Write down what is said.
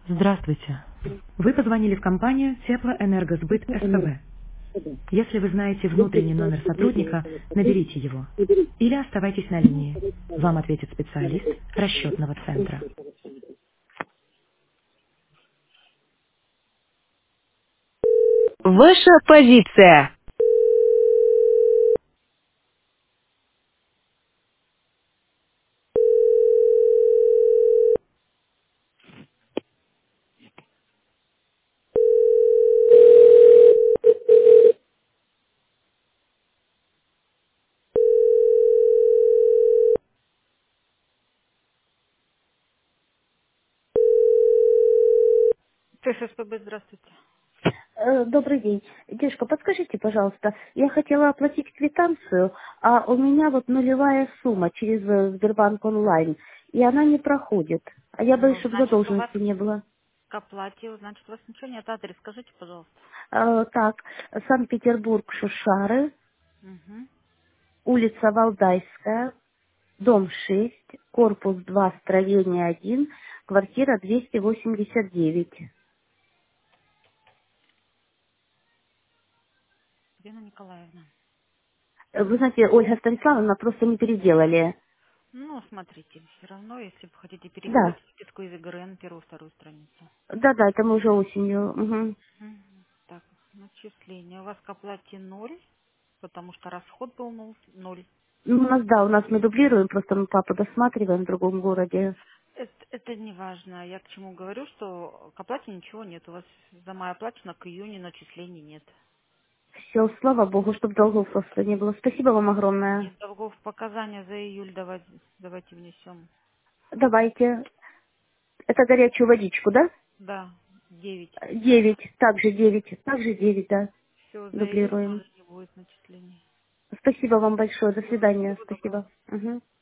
Здравствуйте. Вы позвонили в компанию Теплоэнергосбыт СПВ. Если вы знаете внутренний номер сотрудника, наберите его. Или оставайтесь на линии. Вам ответит специалист расчетного центра. Ваша позиция. ТССПБ, здравствуйте. Добрый день. Девушка, подскажите, пожалуйста, я хотела оплатить квитанцию, а у меня вот нулевая сумма через Сбербанк онлайн, и она не проходит. А я боюсь, Ну, чтобы значит, у вас задолженности не было. к оплате, значит, у вас ничего нет. Адрес скажите, пожалуйста. Так, Санкт-Петербург, Шушары, Угу. улица Валдайская, дом 6, корпус 2, строение 1, квартира 289. Елена Николаевна. Вы знаете, Ольга Станиславовна просто не переделали. Ну, смотрите, все равно, если вы хотите переделать Да, списку из ИГРН, первую-вторую страницу. да, это мы уже осенью. Мгм. Мгм. Так, начисление. У вас к оплате ноль, потому что расход был ноль. Ну, у нас, да, у нас мы дублируем, просто мы папу досматриваем в другом городе. Это не важно. Я к чему говорю, что к оплате ничего нет. У вас за май оплачено, к июню начислений нет. Все, слава богу, чтобы долгов просто не было. Спасибо вам огромное. Нет долгов, показания за июль давайте внесем. Давайте. Это горячую водичку, да? Да, 9. 9, также 9, также 9, да. Все, за июль Дублируем. тоже не будет начислений. Спасибо вам большое. До Всё, свидания. всего доброго. Спасибо. Мгм.